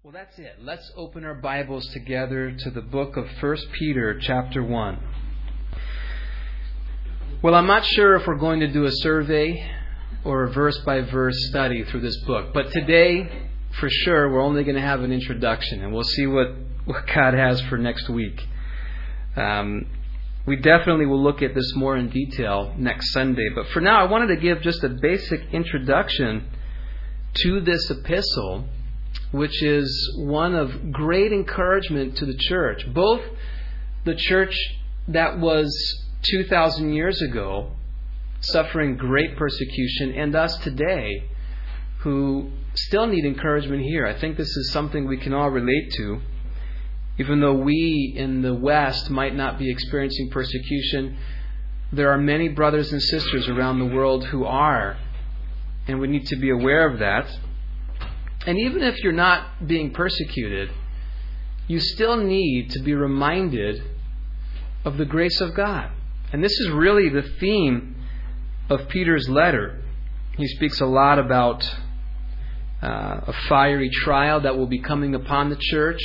Well, that's it. Let's open our Bibles together to the book of 1 Peter chapter 1. Well, I'm not sure if we're going to do a survey or a verse-by-verse study through this book. But today, for sure, we're only going to have an introduction. And we'll see what God has for next week. We definitely will look at this more in detail next Sunday. But for now, I wanted to give just a basic introduction to this epistle, which is one of great encouragement to the church. Both the church that was 2,000 years ago, suffering great persecution, and us today, who still need encouragement here. I think this is something we can all relate to. Even though we in the West might not be experiencing persecution, there are many brothers and sisters around the world who are, and we need to be aware of that. And even if you're not being persecuted, you still need to be reminded of the grace of God. And this is really the theme of Peter's letter. He speaks a lot about a fiery trial that will be coming upon the church.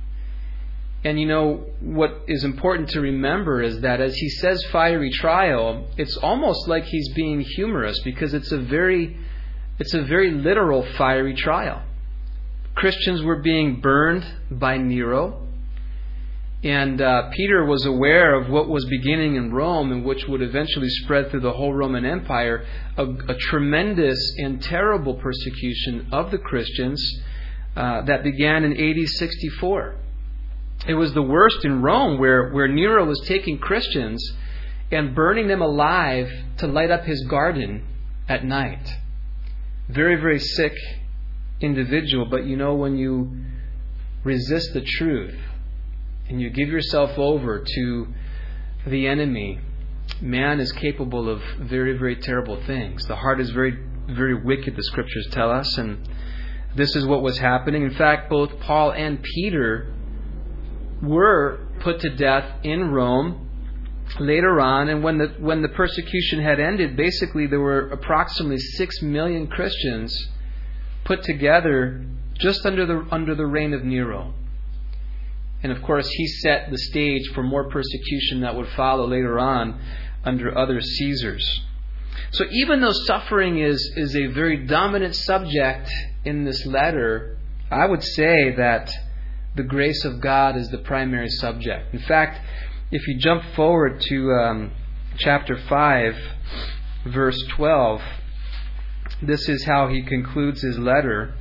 And you know, what is important to remember is that as he says fiery trial, it's almost like he's being humorous, because it's a very literal fiery trial. Christians were being burned by Nero, and Peter was aware of what was beginning in Rome and which would eventually spread through the whole Roman Empire, a tremendous and terrible persecution of the Christians that began in AD 64. It was the worst in Rome, where Nero was taking Christians and burning them alive to light up his garden at night. Very, very sick individual. But you know, when you resist the truth and you give yourself over to the enemy, man is capable of very, very terrible things. The heart is very, very wicked, the scriptures tell us, and this is what was happening. In fact, both Paul and Peter were put to death in Rome later on, and when the persecution had ended, basically there were approximately 6 million Christians put together just under the reign of Nero. And of course, he set the stage for more persecution that would follow later on under other Caesars. So even though suffering is a very dominant subject in this letter, I would say that the grace of God is the primary subject. In fact, if you jump forward to chapter 5, verse 12, this is how he concludes his letter.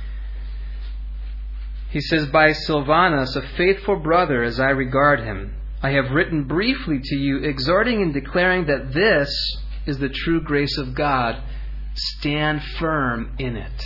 He says, "By Silvanus, a faithful brother as I regard him, I have written briefly to you, exhorting and declaring that this is the true grace of God. Stand firm in it."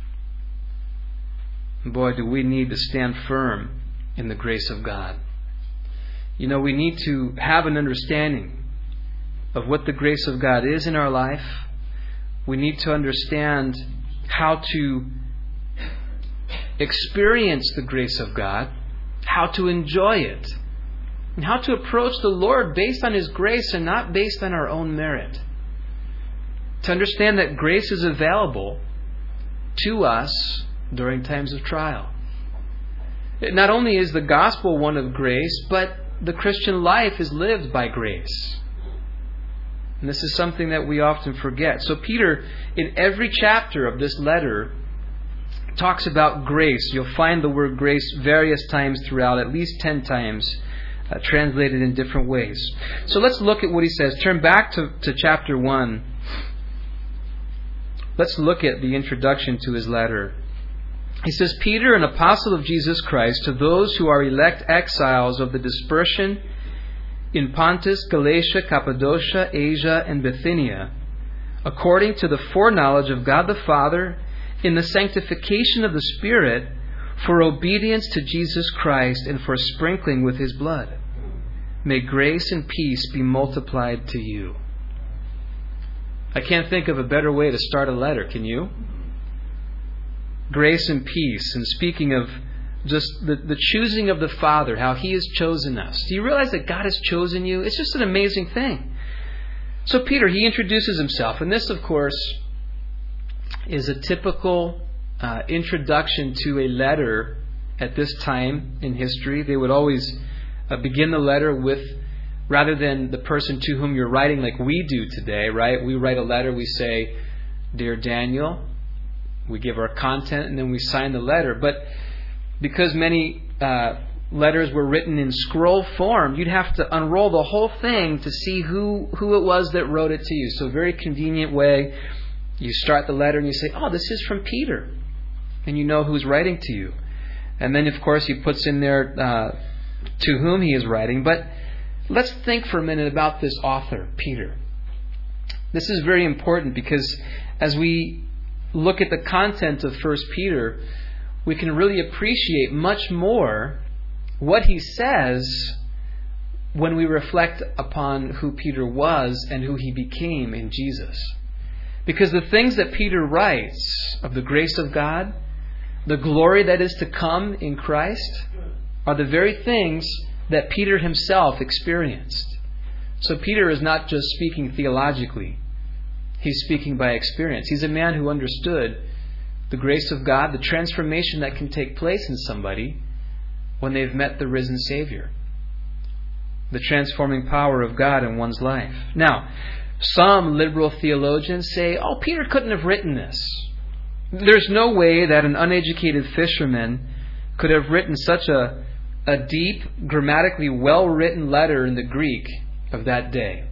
Boy, do we need to stand firm in the grace of God. You know, we need to have an understanding of what the grace of God is in our life. We need to understand how to experience the grace of God, how to enjoy it, and how to approach the Lord based on His grace and not based on our own merit. To understand that grace is available to us during times of trial. Not only is the gospel one of grace, but the Christian life is lived by grace. And this is something that we often forget. So Peter, in every chapter of this letter, talks about grace. You'll find the word grace various times throughout, at least 10 times, translated in different ways. So let's look at what he says. Turn back to chapter 1. Let's look at the introduction to his letter. He says, "Peter, an apostle of Jesus Christ, to those who are elect exiles of the dispersion in Pontus, Galatia, Cappadocia, Asia, and Bithynia, according to the foreknowledge of God the Father, in the sanctification of the Spirit, for obedience to Jesus Christ and for sprinkling with His blood. May grace and peace be multiplied to you." I can't think of a better way to start a letter, can you? Grace and peace, and speaking of just the choosing of the Father, how He has chosen us. Do you realize that God has chosen you? It's just an amazing thing. So Peter, he introduces himself, and this, of course, is a typical introduction to a letter at this time in history. They would always begin the letter with, rather than the person to whom you're writing like we do today, right? We write a letter, we say, "Dear Daniel," we give our content, and then we sign the letter. But because many letters were written in scroll form, you'd have to unroll the whole thing to see who it was that wrote it to you. So a very convenient way. You start the letter and you say, "Oh, this is from Peter." And you know who's writing to you. And then, of course, he puts in there to whom he is writing. But let's think for a minute about this author, Peter. This is very important because as we look at the content of 1 Peter, we can really appreciate much more what he says when we reflect upon who Peter was and who he became in Jesus. Because the things that Peter writes of the grace of God, the glory that is to come in Christ, are the very things that Peter himself experienced. So Peter is not just speaking theologically. He's speaking by experience. He's a man who understood the grace of God, the transformation that can take place in somebody when they've met the risen Savior. The transforming power of God in one's life. Now, some liberal theologians say, "Oh, Peter couldn't have written this. There's no way that an uneducated fisherman could have written such a deep, grammatically well-written letter in the Greek of that day."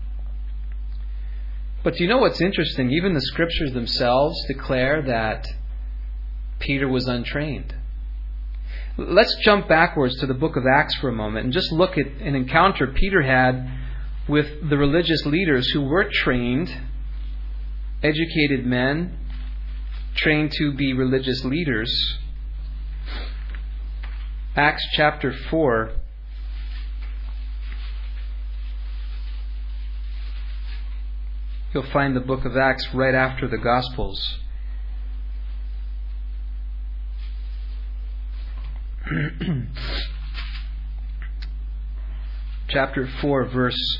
But do you know what's interesting? Even the Scriptures themselves declare that Peter was untrained. Let's jump backwards to the book of Acts for a moment and just look at an encounter Peter had with the religious leaders who were trained, educated men, trained to be religious leaders. Acts chapter 4. You'll find the book of Acts right after the Gospels. Chapter 4, verse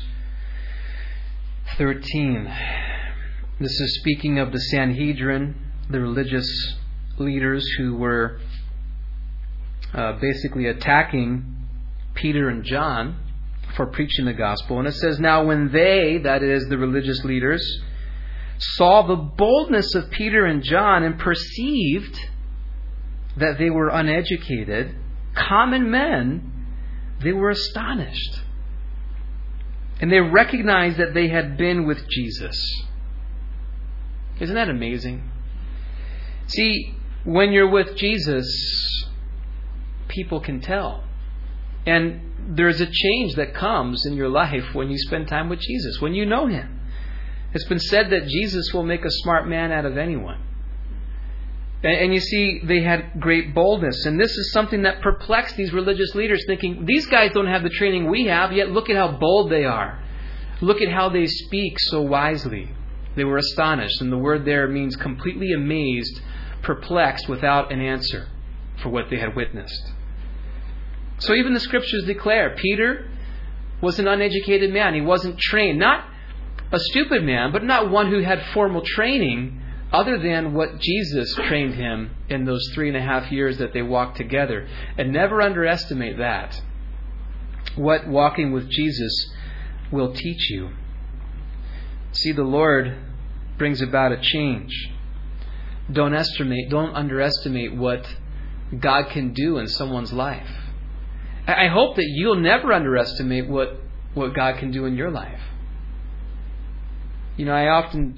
13. This is speaking of the Sanhedrin, the religious leaders who were basically attacking Peter and John for preaching the gospel. And it says, "Now when they," that is the religious leaders, "saw the boldness of Peter and John and perceived that they were uneducated, common men, they were astonished. And they recognized that they had been with Jesus." Isn't that amazing? See, when you're with Jesus, people can tell. And there's a change that comes in your life when you spend time with Jesus, when you know Him. It's been said that Jesus will make a smart man out of anyone. And you see, they had great boldness. And this is something that perplexed these religious leaders, thinking, these guys don't have the training we have, yet look at how bold they are. Look at how they speak so wisely. They were astonished. And the word there means completely amazed, perplexed, without an answer for what they had witnessed. So even the Scriptures declare Peter was an uneducated man. He wasn't trained. Not a stupid man, but not one who had formal training other than what Jesus trained him in those 3.5 years that they walked together. And never underestimate that. What walking with Jesus will teach you. See, the Lord brings about a change. Don't underestimate what God can do in someone's life. I hope that you'll never underestimate what God can do in your life. I often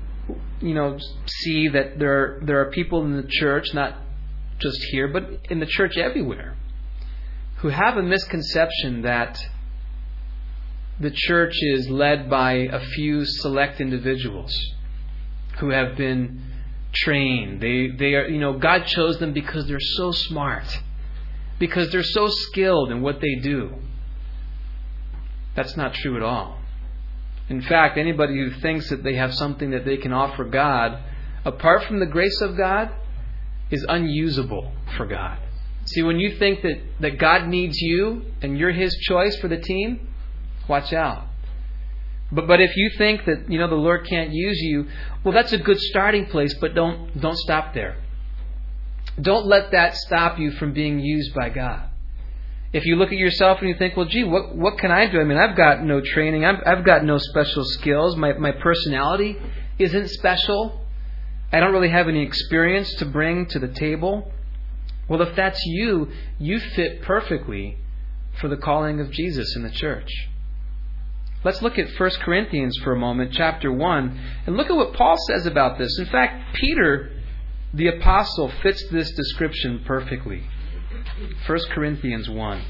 see that there are people in the church, not just here, but in the church everywhere, who have a misconception that the church is led by a few select individuals who have been trained. They are, God chose them because they're so smart, because they're so skilled in what they do. That's not true at all. In fact, anybody who thinks that they have something that they can offer God, apart from the grace of God, is unusable for God. See, when you think that God needs you and you're His choice for the team, watch out. But if you think that the Lord can't use you, well, that's a good starting place, but don't stop there. Don't let that stop you from being used by God. If you look at yourself and you think, well, gee, what can I do? I mean, I've got no training. I've got no special skills. My personality isn't special. I don't really have any experience to bring to the table. Well, if that's you, you fit perfectly for the calling of Jesus in the church. Let's look at 1 Corinthians for a moment, chapter 1, and look at what Paul says about this. In fact, Peter, the apostle, fits this description perfectly. 1 Corinthians 1.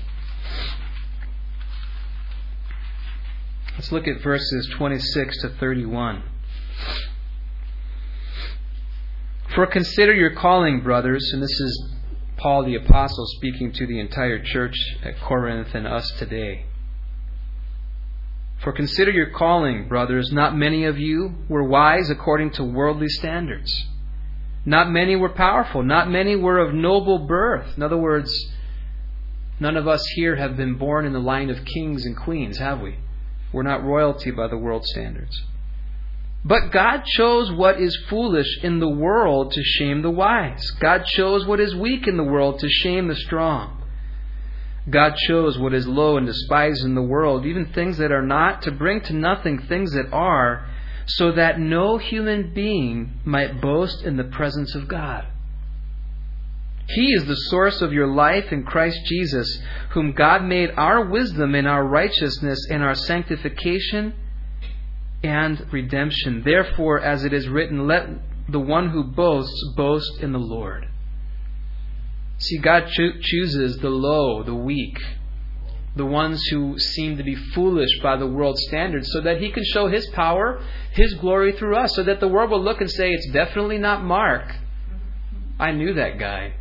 Let's look at verses 26 to 31. For consider your calling, brothers, and this is Paul the apostle speaking to the entire church at Corinth and us today. For consider your calling, brothers. Not many of you were wise according to worldly standards. Not many were powerful. Not many were of noble birth. In other words, none of us here have been born in the line of kings and queens, have we? We're not royalty by the world standards. But God chose what is foolish in the world to shame the wise. God chose what is weak in the world to shame the strong. God chose what is low and despised in the world, even things that are not, to bring to nothing things that are, so that no human being might boast in the presence of God. He is the source of your life in Christ Jesus, whom God made our wisdom and our righteousness and our sanctification and redemption. Therefore, as it is written, let the one who boasts boast in the Lord. See, God chooses the low, the weak, the ones who seem to be foolish by the world's standards, so that He can show His power, His glory through us, so that the world will look and say, it's definitely not Mark. I knew that guy.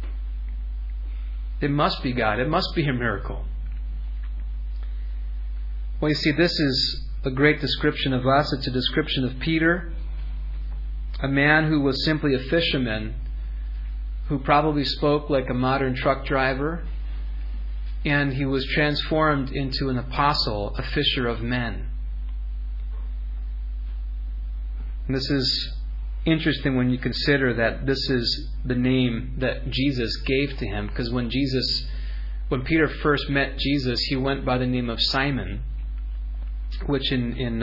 It must be God. It must be a miracle. Well, you see, this is a great description of us. It's a description of Peter, a man who was simply a fisherman, who probably spoke like a modern truck driver, and he was transformed into an apostle, a fisher of men. And this is interesting when you consider that this is the name that Jesus gave to him, because when Peter first met Jesus, he went by the name of Simon, which in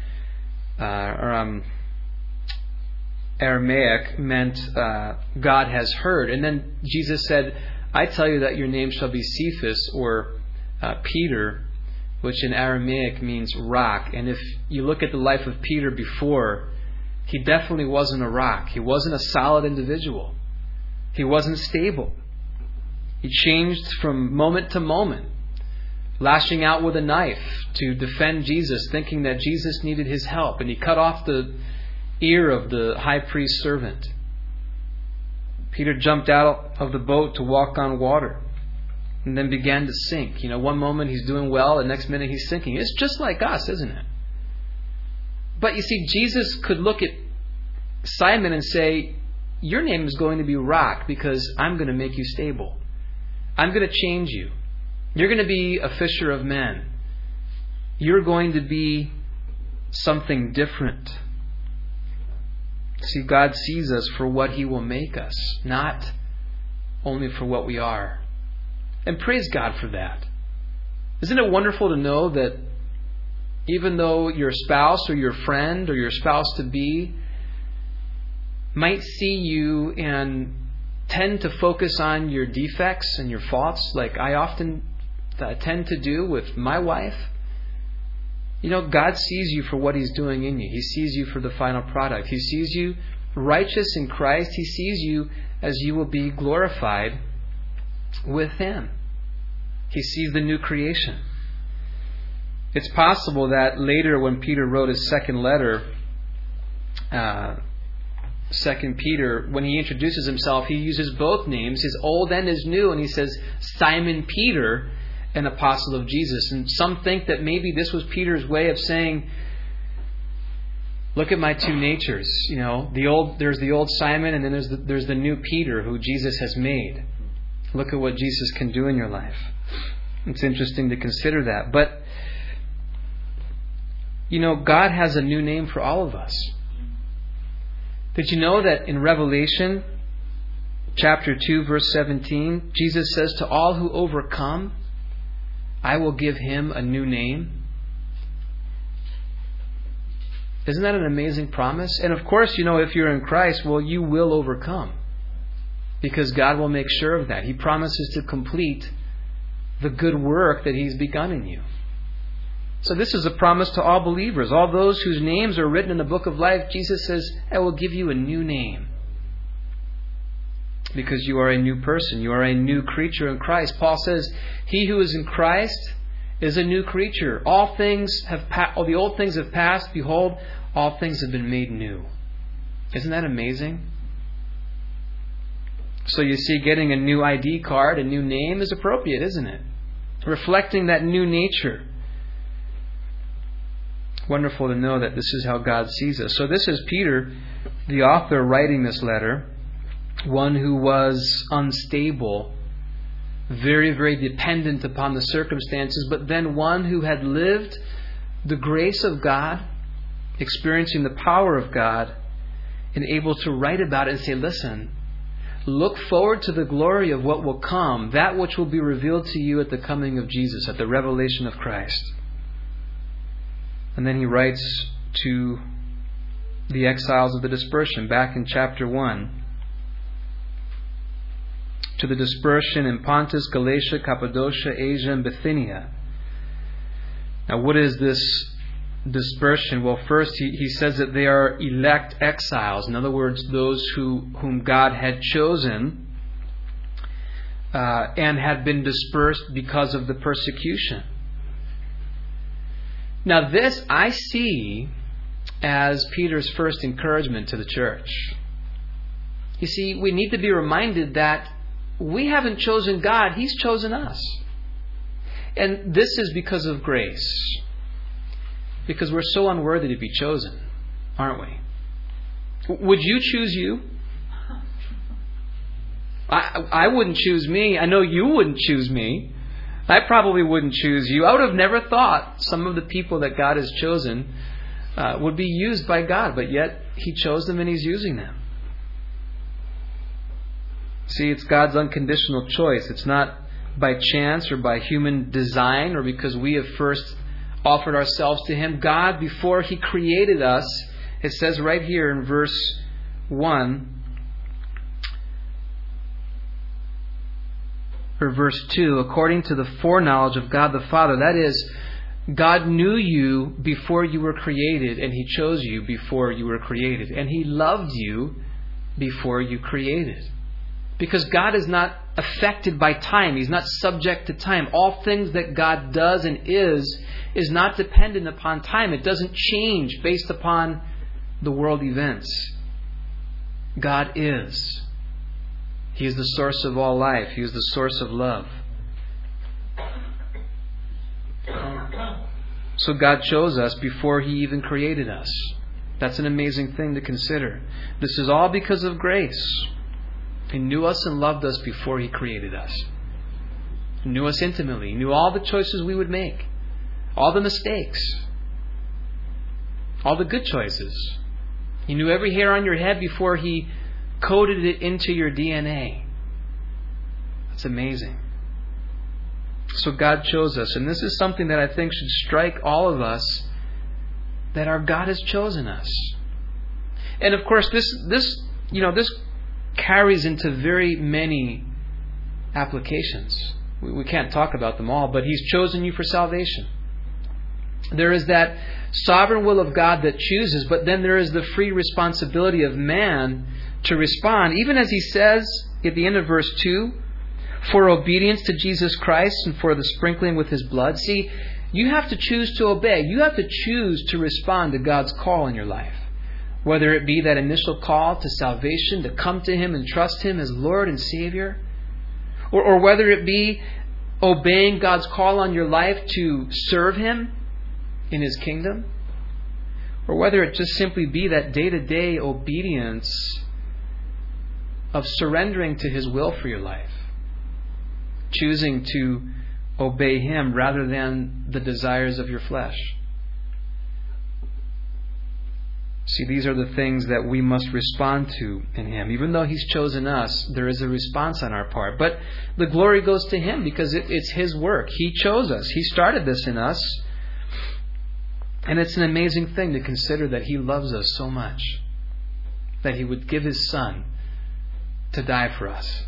Aramaic meant God has heard. And then Jesus said, I tell you that your name shall be Cephas, or Peter, which in Aramaic means rock. And if you look at the life of Peter before, he definitely wasn't a rock. He wasn't a solid individual. He wasn't stable. He changed from moment to moment, lashing out with a knife to defend Jesus, thinking that Jesus needed his help. And he cut off the ear of the high priest's servant. Peter jumped out of the boat to walk on water and then began to sink. One moment he's doing well, the next minute he's sinking. It's just like us, isn't it? But you see, Jesus could look at Simon and say, your name is going to be Rock, because I'm going to make you stable. I'm going to change you. You're going to be a fisher of men. You're going to be something different. See, God sees us for what He will make us, not only for what we are. And praise God for that. Isn't it wonderful to know that even though your spouse or your friend or your spouse-to-be might see you and tend to focus on your defects and your faults, like I often tend to do with my wife, God sees you for what He's doing in you. He sees you for the final product. He sees you righteous in Christ. He sees you as you will be glorified with Him. He sees the new creation. It's possible that later when Peter wrote his second letter, 2 Peter, when he introduces himself, he uses both names, his old and his new, and he says, Simon Peter, an apostle of Jesus. And some think that maybe this was Peter's way of saying, look at my two natures. There's the old Simon, and then there's the new Peter who Jesus has made. Look at what Jesus can do in your life. It's interesting to consider that. But God has a new name for all of us. Did you know that in Revelation, chapter 2, verse 17, Jesus says, to all who overcome, I will give him a new name. Isn't that an amazing promise? And of course, if you're in Christ, well, you will overcome. Because God will make sure of that. He promises to complete the good work that He's begun in you. So this is a promise to all believers. All those whose names are written in the book of life, Jesus says, I will give you a new name. Because you are a new person. You are a new creature in Christ. Paul says, he who is in Christ is a new creature. All the old things have passed. Behold, all things have been made new. Isn't that amazing? So you see, getting a new ID card, a new name is appropriate, isn't it? Reflecting that new nature. Wonderful to know that this is how God sees us. So this is Peter, the author, writing this letter. One who was unstable, very, very dependent upon the circumstances, but then one who had lived the grace of God, experiencing the power of God, and able to write about it and say, listen, look forward to the glory of what will come, that which will be revealed to you at the coming of Jesus, at the revelation of Christ. And then he writes to the exiles of the dispersion, back in chapter 1. To the dispersion in Pontus, Galatia, Cappadocia, Asia, and Bithynia. Now, what is this dispersion? Well, first he says that they are elect exiles. In other words, those whom God had chosen and had been dispersed because of the persecution. Now, this I see as Peter's first encouragement to the church. You see, we need to be reminded that we haven't chosen God, He's chosen us. And this is because of grace. Because we're so unworthy to be chosen, aren't we? Would you choose you? I wouldn't choose me. I know you wouldn't choose me. I probably wouldn't choose you. I would have never thought some of the people that God has chosen would be used by God, but yet He chose them and He's using them. See, it's God's unconditional choice. It's not by chance or by human design or because we have first offered ourselves to Him. God, before He created us, it says right here in verse 1 or verse 2, according to the foreknowledge of God the Father. That is, God knew you before you were created, and He chose you before you were created. And He loved you before you created. Because God is not affected by time. He's not subject to time. All things that God does and is not dependent upon time. It doesn't change based upon the world events. God is. He is the source of all life. He is the source of love. So God chose us before He even created us. That's an amazing thing to consider. This is all because of grace. He knew us and loved us before He created us. He knew us intimately. He knew all the choices we would make. All the mistakes. All the good choices. He knew every hair on your head before He coded it into your DNA. That's amazing. So God chose us. And this is something that I think should strike all of us, that our God has chosen us. And of course, this carries into very many applications. We can't talk about them all, but He's chosen you for salvation. There is that sovereign will of God that chooses, but then there is the free responsibility of man to respond, even as He says at the end of verse 2, for obedience to Jesus Christ and for the sprinkling with His blood. See, you have to choose to obey. You have to choose to respond to God's call in your life. Whether it be that initial call to salvation, to come to Him and trust Him as Lord and Savior, or whether it be obeying God's call on your life to serve Him in His kingdom, or whether it just simply be that day-to-day obedience of surrendering to His will for your life, choosing to obey Him rather than the desires of your flesh. See, these are the things that we must respond to in Him. Even though He's chosen us, there is a response on our part. But the glory goes to Him because it's His work. He chose us. He started this in us. And it's an amazing thing to consider that He loves us so much that He would give His Son to die for us.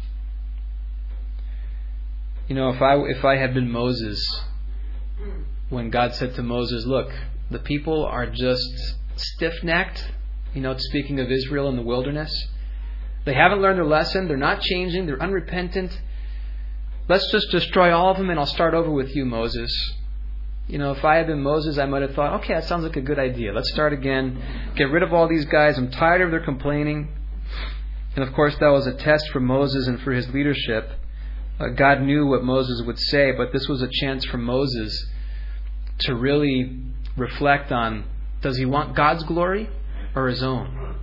You know, if I had been Moses, when God said to Moses, look, the people are just stiff-necked, speaking of Israel in the wilderness. They haven't learned their lesson. They're not changing. They're unrepentant. Let's just destroy all of them and I'll start over with you, Moses. If I had been Moses, I might have thought, okay, that sounds like a good idea. Let's start again. Get rid of all these guys. I'm tired of their complaining. And of course, that was a test for Moses and for his leadership. God knew what Moses would say, but this was a chance for Moses to really reflect on, does he want God's glory or his own?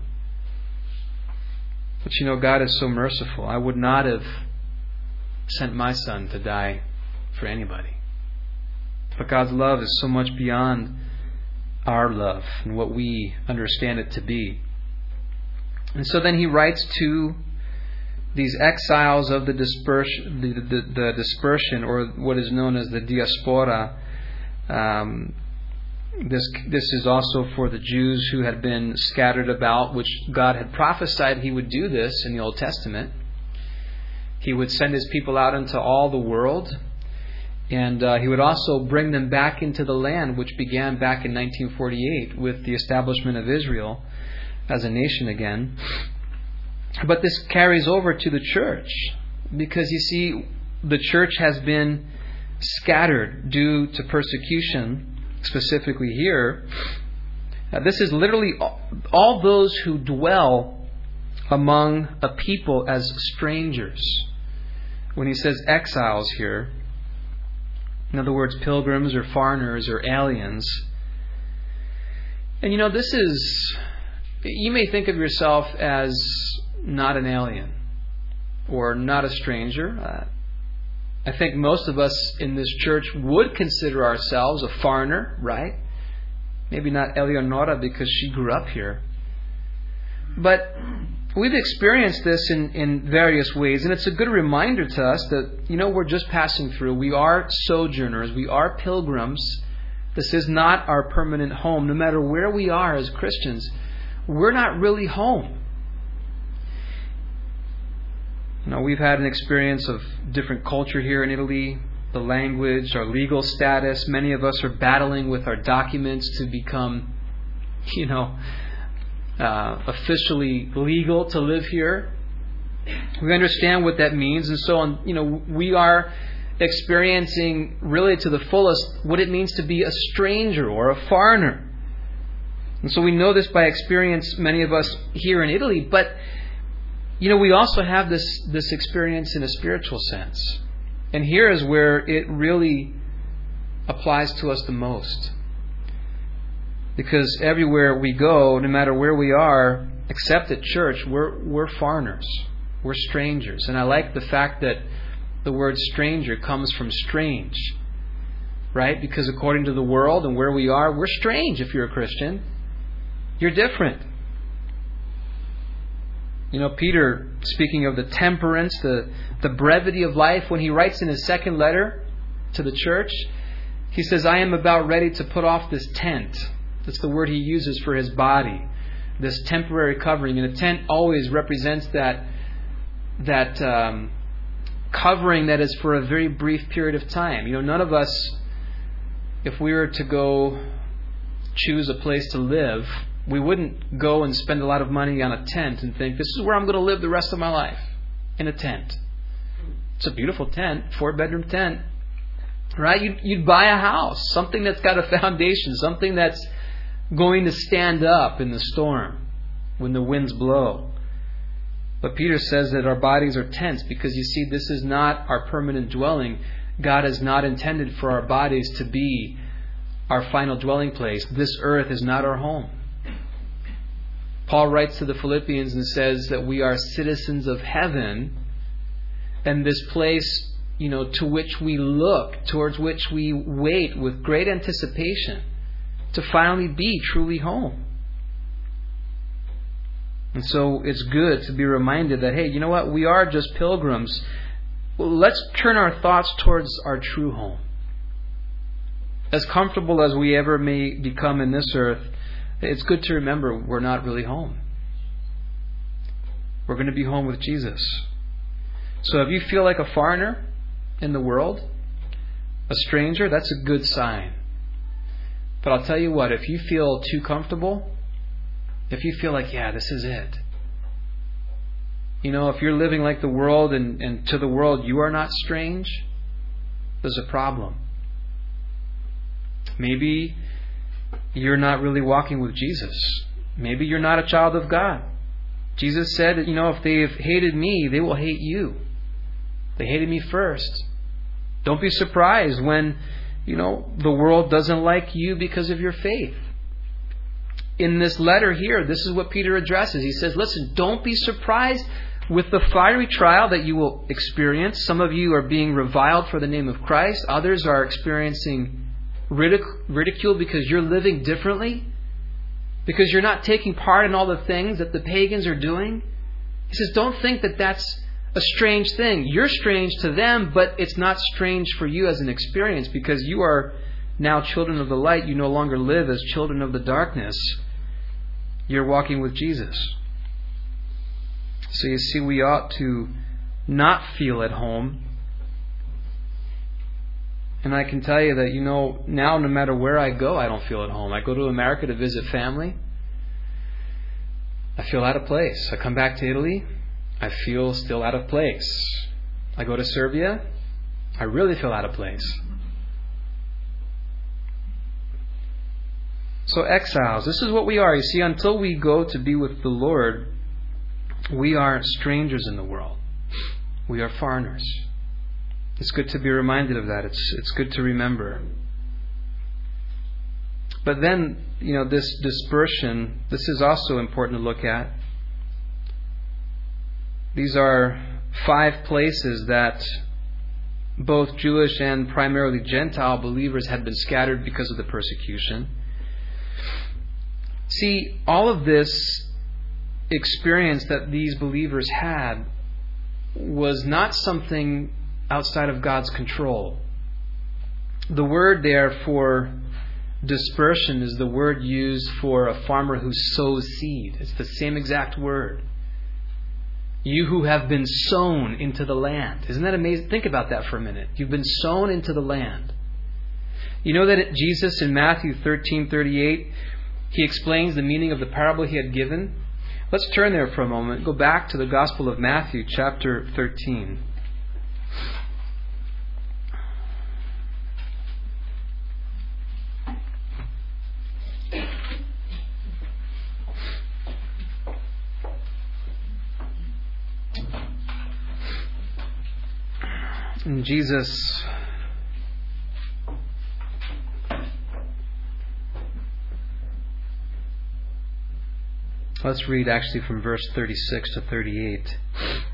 But God is so merciful. I would not have sent my Son to die for anybody. But God's love is so much beyond our love and what we understand it to be. And so then he writes to these exiles of the dispersion, or what is known as the diaspora. This is also for the Jews who had been scattered about, which God had prophesied He would do this in the Old Testament. He would send His people out into all the world, and He would also bring them back into the land, which began back in 1948 with the establishment of Israel as a nation again. But this carries over to the church, because you see, the church has been scattered due to persecution. Specifically here, this is literally all those who dwell among a people as strangers. When he says exiles here, in other words, pilgrims or foreigners or aliens. And this is, you may think of yourself as not an alien or not a stranger. I think most of us in this church would consider ourselves a foreigner, right? Maybe not Eleonora because she grew up here. But we've experienced this in various ways, and it's a good reminder to us that, we're just passing through. We are sojourners. We are pilgrims. This is not our permanent home. No matter where we are as Christians, we're not really home. We've had an experience of different culture here in Italy, the language, our legal status. Many of us are battling with our documents to become, officially legal to live here. We understand what that means, and so on. We are experiencing really to the fullest what it means to be a stranger or a foreigner. And so we know this by experience, many of us here in Italy, but we also have this experience in a spiritual sense. And here is where it really applies to us the most. Because everywhere we go, no matter where we are, except at church, we're foreigners. We're strangers. And I like the fact that the word stranger comes from strange. Right? Because according to the world and where we are, we're strange if you're a Christian. You're different. Peter, speaking of the temperance, the brevity of life, when he writes in his second letter to the church, he says, I am about ready to put off this tent. That's the word he uses for his body. This temporary covering. And a tent always represents that covering that is for a very brief period of time. None of us, if we were to go choose a place to live, we wouldn't go and spend a lot of money on a tent and think, this is where I'm going to live the rest of my life, in a tent. It's a beautiful tent, 4-bedroom tent. Right? You'd buy a house, something that's got a foundation, something that's going to stand up in the storm when the winds blow. But Peter says that our bodies are tents because you see, this is not our permanent dwelling. God has not intended for our bodies to be our final dwelling place. This earth is not our home. Paul writes to the Philippians and says that we are citizens of heaven, and this place, to which we look, towards which we wait with great anticipation to finally be truly home. And so it's good to be reminded that, hey, you know what? We are just pilgrims. Well, let's turn our thoughts towards our true home. As comfortable as we ever may become in this earth, it's good to remember we're not really home. We're going to be home with Jesus. So if you feel like a foreigner in the world, a stranger, that's a good sign. But I'll tell you what, if you feel too comfortable, if you feel like, yeah, this is it. You know, if you're living like the world and to the world you are not strange, there's a problem. Maybe you're not really walking with Jesus. Maybe you're not a child of God. Jesus said, you know, if they've hated me, they will hate you. They hated me first. Don't be surprised when, you know, the world doesn't like you because of your faith. In this letter here, this is what Peter addresses. He says, listen, don't be surprised with the fiery trial that you will experience. Some of you are being reviled for the name of Christ. Others are experiencing ridicule because you're living differently, because you're not taking part in all the things that the pagans are doing. He says, don't think that that's a strange thing. You're strange to them, but it's not strange for you as an experience, because you are now children of the light. You no longer live as children of the darkness. You're walking with Jesus. So you see, we ought to not feel at home. And I can tell you that, you know, now no matter where I go, I don't feel at home. I go to America to visit family. I feel out of place. I come back to Italy. I feel still out of place. I go to Serbia. I really feel out of place. So exiles, this is what we are. You see, until we go to be with the Lord, we are strangers in the world. We are foreigners. It's good to be reminded of that. It's good to remember. But then, you know, this dispersion, this is also important to look at. These are 5 places that both Jewish and primarily Gentile believers had been scattered because of the persecution. See, all of this experience that these believers had was not something outside of God's control. The word there for dispersion is the word used for a farmer who sows seed. It's the same exact word. You who have been sown into the land. Isn't that amazing? Think about that for a minute. You've been sown into the land. You know that Jesus in Matthew 13:38, he explains the meaning of the parable he had given. Let's turn there for a moment. Go back to the Gospel of Matthew, chapter 13. And Jesus let's read actually from verse 36 to 38.